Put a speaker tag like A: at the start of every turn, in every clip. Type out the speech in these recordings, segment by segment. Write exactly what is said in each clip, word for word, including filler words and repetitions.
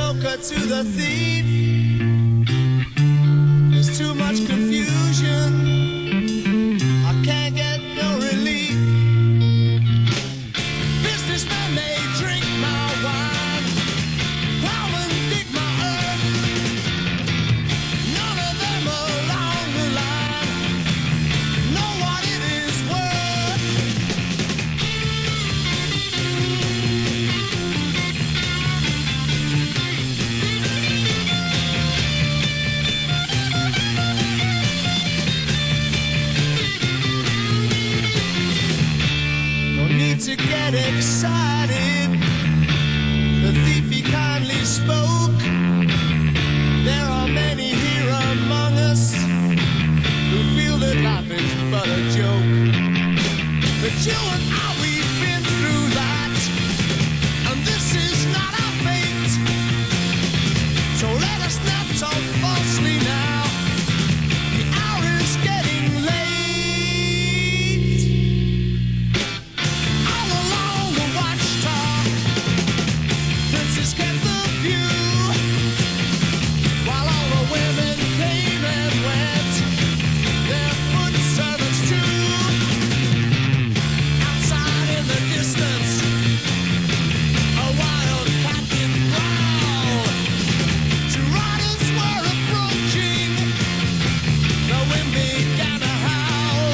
A: joker to the thief. There's too much confusion, I can't get no relief. Businessmen, they drink my wine, plow and dig my earth. None of them along the line know what it is worth. No need to get excited, the thief he kindly spoke. There are many here among us who feel that life is but a joke. But you and I, we've been through that, and this is not our fate. So let us not talk falsely now, the hour is getting late. All along the watchtower, princes kept the view, while all the women came and went, their foot servants too. Outside in the distance, a wild captain growled. Two riders were approaching, the wind began to howl.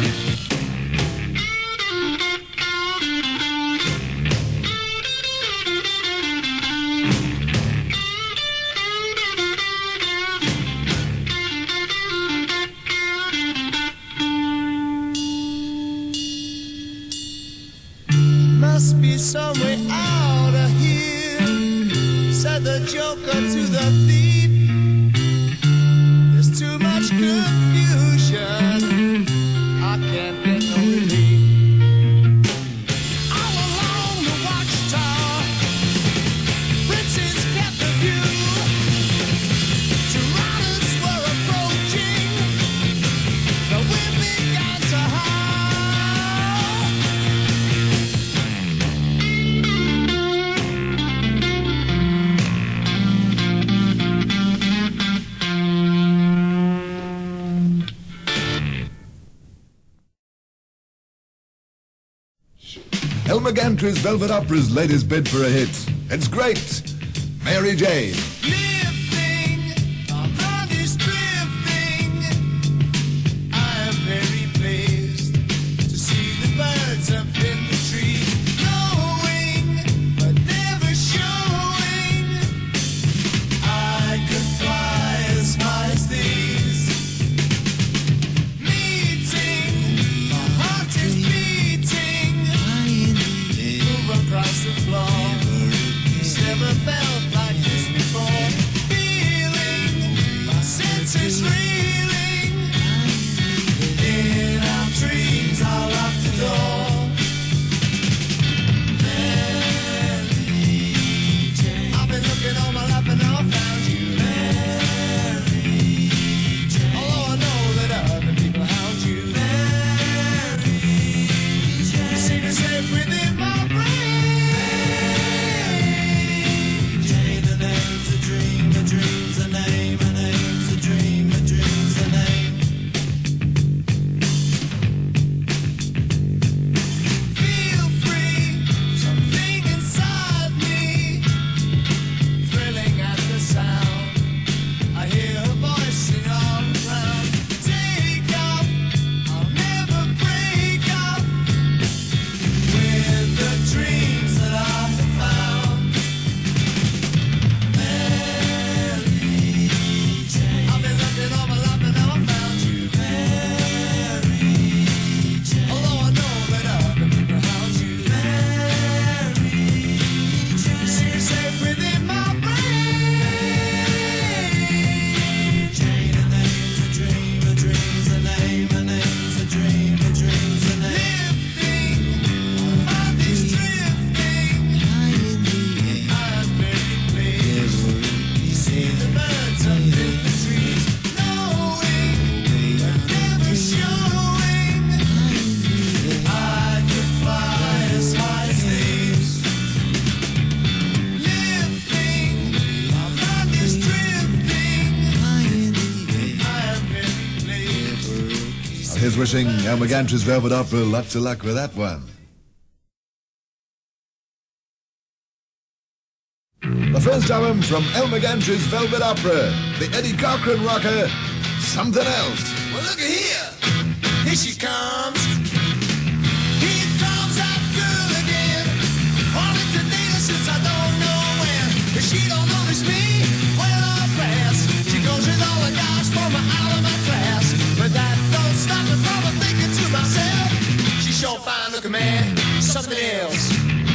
A: Must be some way out of here, said the joker to the thief. There's too much confusion, I can't get no relief. All along the watchtower, princes kept the view. Two riders were approaching, the wind began to howl.
B: Elmer Gantry's Velvet Opera's latest bid for a hit. It's great. Mary Jane.
A: Lifting, our heart is drifting. I am very pleased to see the birds up in the trees, knowing but never showing. I could fly as high as these. Meeting, our heart is beating. Move across the floor. It's never felt like this before.
B: Here's wishing Elmer Gantry's Velvet Opera lots of luck with that one. The first album from Elmer Gantry's Velvet Opera, the Eddie Cochran rocker, Something Else.
A: Well, look at here. Here she comes. Here comes that girl again. Only today since I don't know when. If she don't notice me, well, I'll pass. She goes with all the guys from out of my class. But that don't stop me from thinking to myself. She sure fine looking, man. Something else.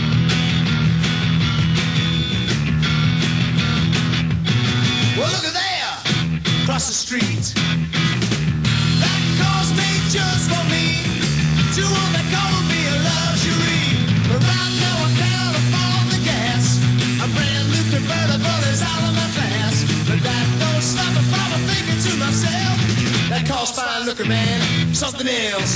A: Well, look at there, across the street. That car's made just for me. To own that car would be a luxury. But right now I can't afford the gas. A brand new convertible is out of my class. But that don't stop me from thinking to myself. That car's fine looking, man. Something else.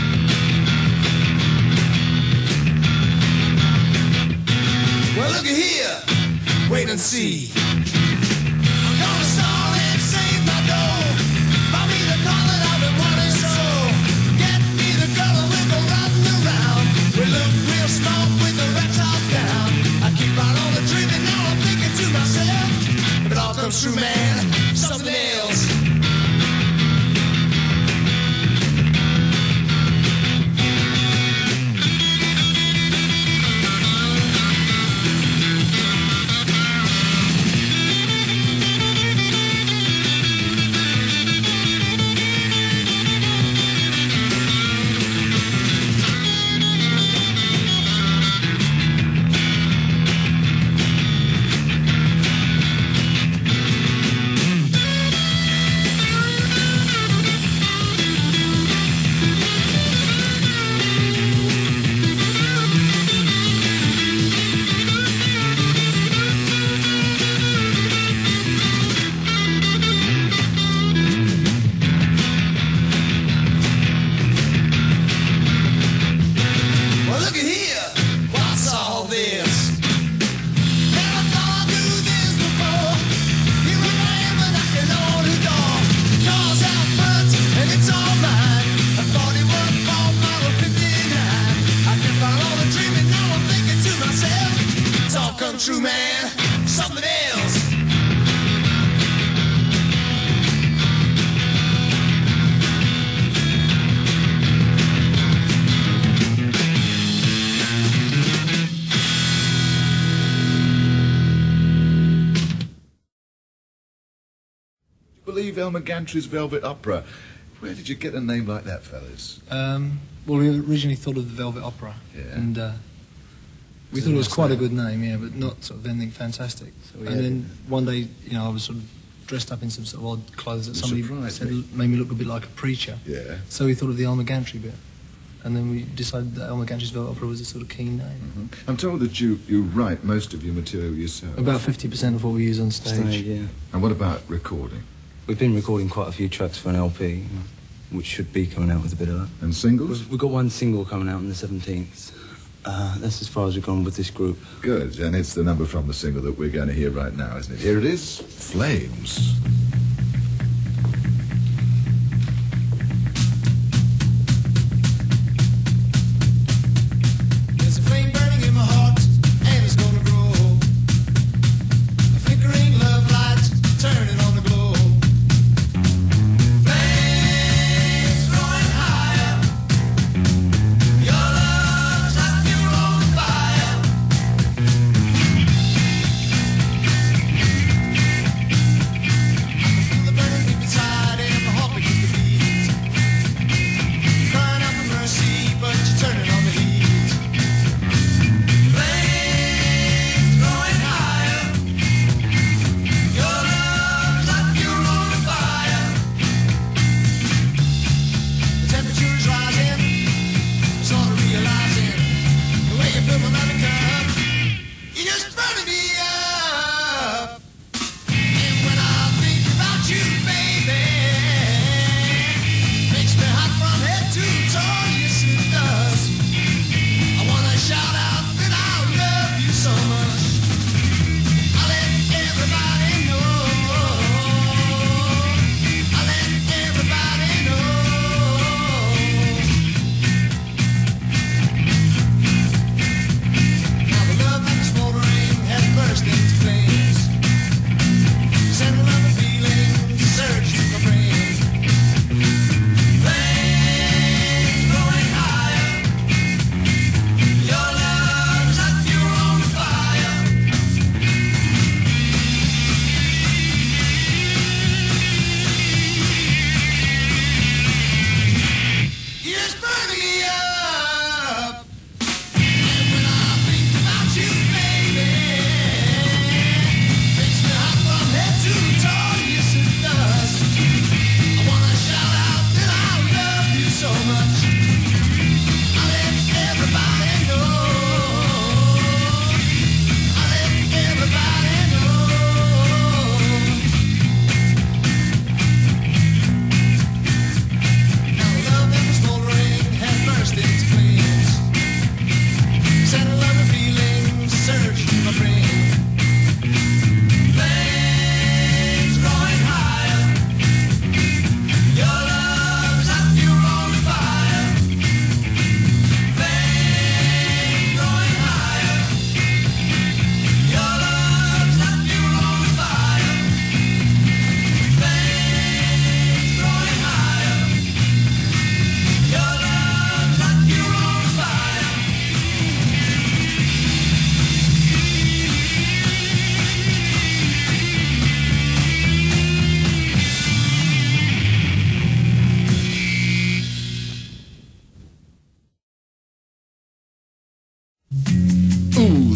A: Well, look at here. Wait and see. Comes true, man, something else. True, man, something else.
B: Believe Elmer Gantry's Velvet Opera. Where did you get a name like that, fellas?
C: Um, well, we originally thought of the Velvet Opera,
B: yeah.
C: and uh, we thought it was quite a good name, yeah, but not sort of anything fantastic. So and then one day, you know, I was sort of dressed up in some sort of odd clothes that somebody said me. made me look a bit like a preacher.
B: Yeah.
C: So we thought of the Elmer Gantry bit, and then we decided that Elmer Gantry's Velvet Opera was a sort of keen name.
B: Mm-hmm. I'm told that you, you write most of your material yourself.
C: About fifty percent of what we use on stage.
D: stage. Yeah.
B: And what about recording?
D: We've been recording quite a few tracks for an L P, which should be coming out with a bit of that.
B: And singles?
D: We've, we've got one single coming out on the seventeenth. Uh, that's as far as we've gone with this group.
B: Good, and it's the number from the single that we're going to hear right now, isn't it? Here it is, Flames.
A: There's a flame burning in my heart, and it's gonna grow. A flickering love light, turning on the glow. Flames growing higher. Your love's like fuel on fire. I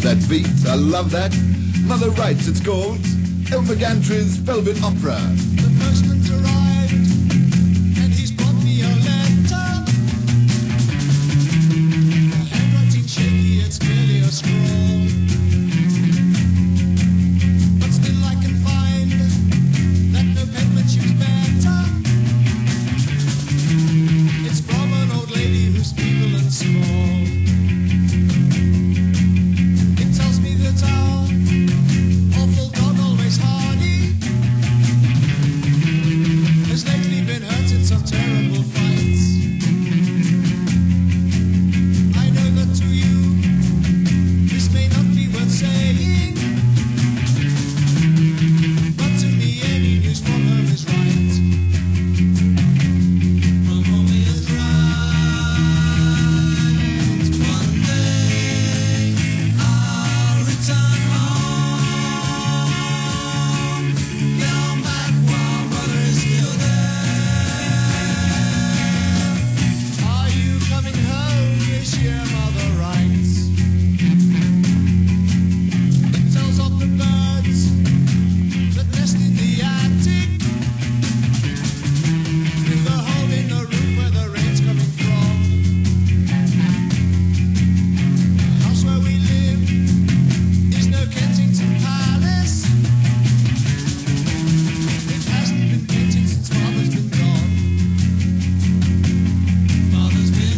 B: that beat, I love that. Mother Writes, it's called Elmer Gantry's Velvet Opera.
A: The postman's arrived, and he's brought me a letter. The handwriting's shaky, it's merely a scrawl. But still I can find that no penman shoots better. It's from an old lady who's feeble and small. It tells me that our awful God, always hardy, has lately been hurt in some terrible fights. I know that to you this may not be worth saying, but to me any news from home is right. From home is right. One day I'll return home. Come back while mother is still there. Are you coming home this year, mother writes? It tells of the birds that nest in the attic, through the hole in the roof where the rain's coming from. The house where we live is no Kensington Palace. It hasn't been painted since Father's been gone. Father's been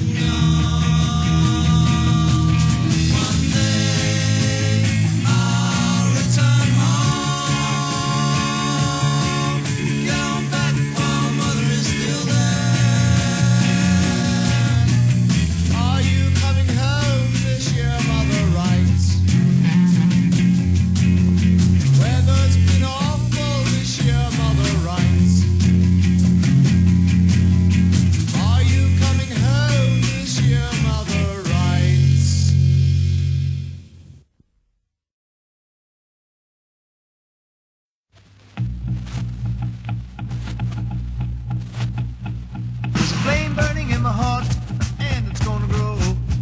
A: gone. One day I'll return home. Come back while mother is still there. Are you coming home this year, mother writes? Weather's been awful this year, mother writes. Are you coming home this year, mother writes? There's a flame burning in my heart, and it's gonna grow.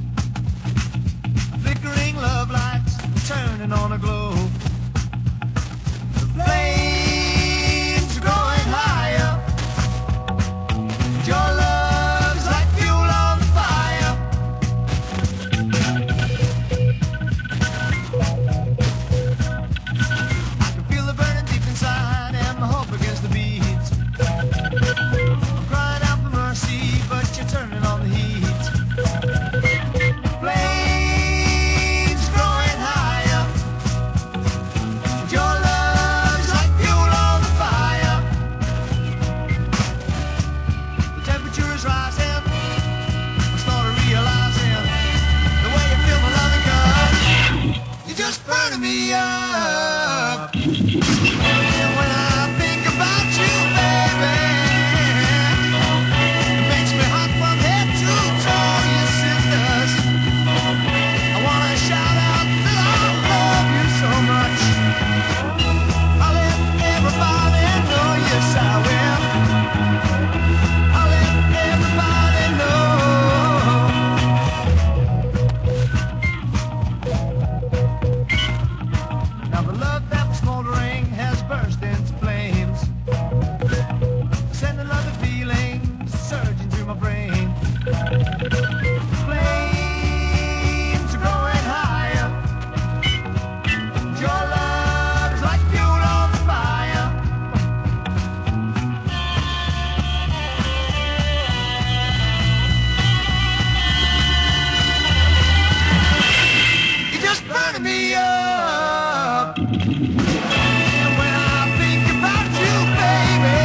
A: Flickering love lights turning on a glow. The flames are growing higher. Your love's like fuel on the fire. I can feel the burning deep inside, and my hope against the beat. I'm crying out for mercy, but you're turning on the heat. Flames growing higher. Your love's like fuel on the fire. The temperature is rising. I start realizing the way you feel my loving gun. You're just burning me up. And when I think about you, baby, it makes me hot from head to toe. Yes, it does. I wanna shout out that I love you so much. I'll let everybody know, yes I will. I'll let everybody know. Now the love that was smoldering has burst into flames. Send another feeling surging through my brain. Flames are growing higher. Your love is like fuel on the fire. You're just burning me up. And when I think about you, baby,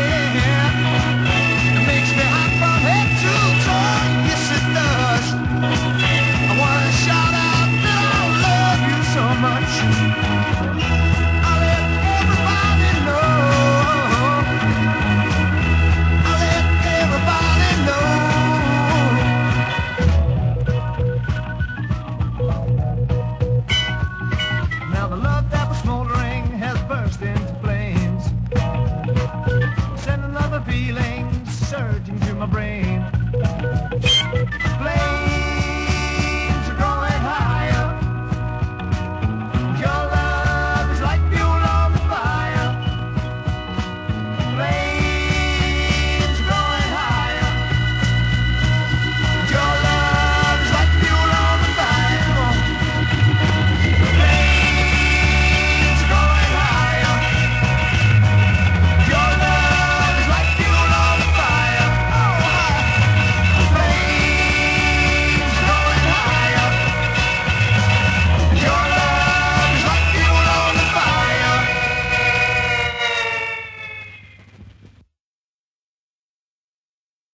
A: it makes me hot from head to toe. Yes, it does. I wanna shout out that I love you so much. I'll let everybody know. I'll let everybody know. Now the love that was smoldering has burst into flames. Send another feeling surging through my brain.